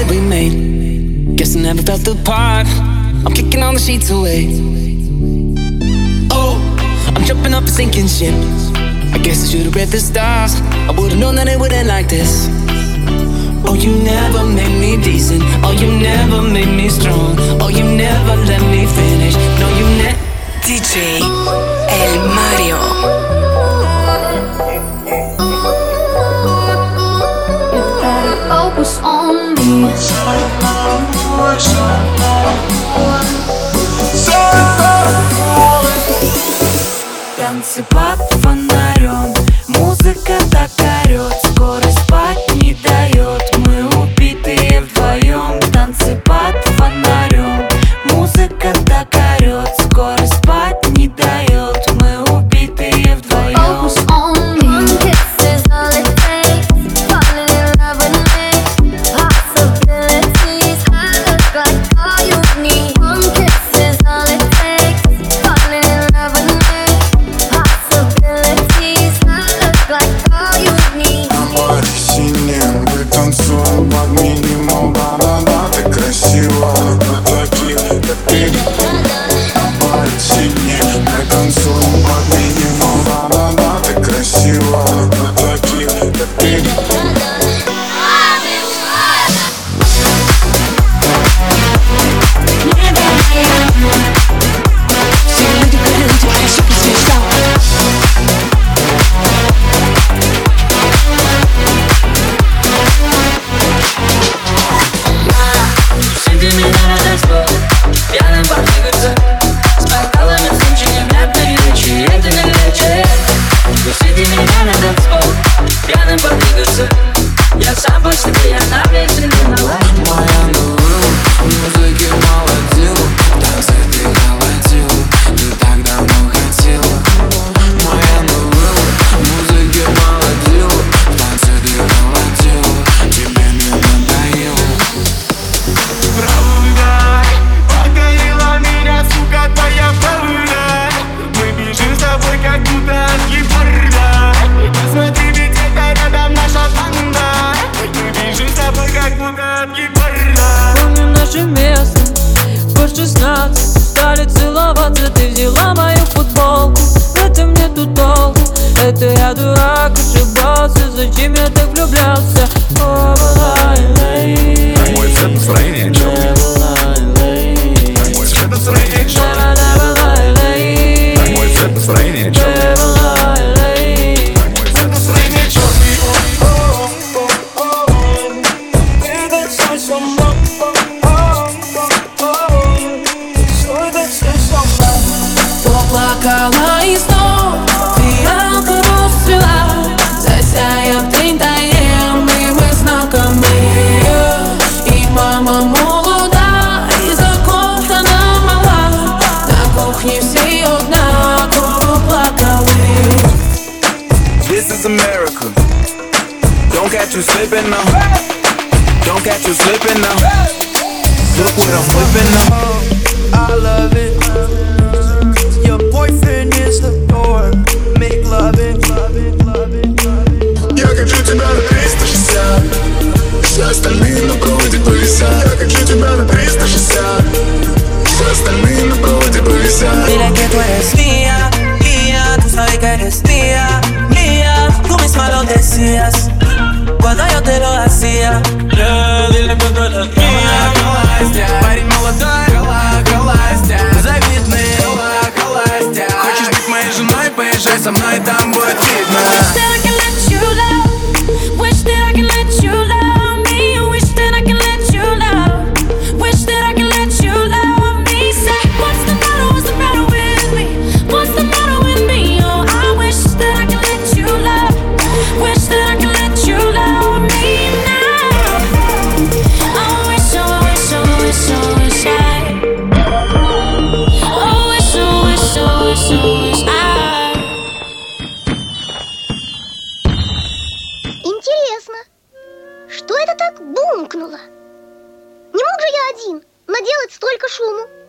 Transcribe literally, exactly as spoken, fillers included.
that we made. Guess I never felt the part. I'm kicking all the sheets away. Oh, I'm jumping up a sinking ship. I guess I should've read the stars. I would've known that it would end like this. Oh, you never made me decent. Oh, you never made me strong. Oh, you never let me finish. No, you never. ди джей Эль Марио. Focus on me. Танцы под фонарем, музыка так орёт, скорость спать не дает. Мы убитые вдвоем. Танцы под фонарем, музыка так орёт, скорость спать не дает. Мы убитые вдвоем. Focus on me. One kiss is all it takes. Falling in love with me. Possibilities. I look like all you need. One kiss is all it takes. Falling in love with me. Possibilities. I look like all you need. На море синем мы танцуем под минимум. Да-да-да, ты красива, мы такие, как ты. На море синем мы танцуем под минимум. Да-да-да, ты красива, мы такие, как ты. Я сам по себе, я на весь виноват. Моя новелла, в музыке молодила. В танце ты холодила, ты так давно хотела. Моя новелла, в музыке молодила. В танце ты холодила, тебе не надоело. Правда, покорила меня, сука, твоя правда. Мы бежим с тобой, как будто от гепарда. Посмотри, ведь это рядом наша банда. Мы бежим с тобой, как будто от гепарда. Помню наше место, по шестнадцать. Стали целоваться, ты взяла мою футболку. В этом нету толку, это я дурак, ошибался. Зачем я так влюблялся? О, лей. Мой цвет настроения черный. Мой цвет настроения черный. Мой цвет настроения черный. Мой цвет настроения черный. Поплакала и снова фиалка расцвела. Засяяв день таем, и мы знакомы. И мама молода, и закохана мала. На кухне все однако поплакали. This is America. Don't catch you slipping now. Don't catch you slipping now. Look what I'm flipping now. I love it. Your boyfriend is the door. Make love it. Я хочу тебя на триста шестьдесят. Все остальные на проводе повисят. Я хочу тебя на триста шестьдесят. Все остальные на проводе повисят. Dile que tú eres mía, mía, tú sabes que eres mía, mía. Tú misma lo decías cuando yo te lo hacía. Yeah, dile que tú eres mía. Парень молодой, завидный. Хочешь быть моей женой, поезжай со мной, там будет видно. Wish that I can let you love. Wish that I can let you love me. Wish that I can let you love. Wish that I can let you love me. Say, what's the matter? What's the matter with me? What's the matter with me? Oh, I wish that I can let you love. Wish that I can let you love me now. I wish, oh, wish, oh, wish, oh, wish I. Oh, wish, oh, wish, oh, wish, oh, wish I. Интересно, что это так бумкнуло? Не мог же я один наделать столько шуму?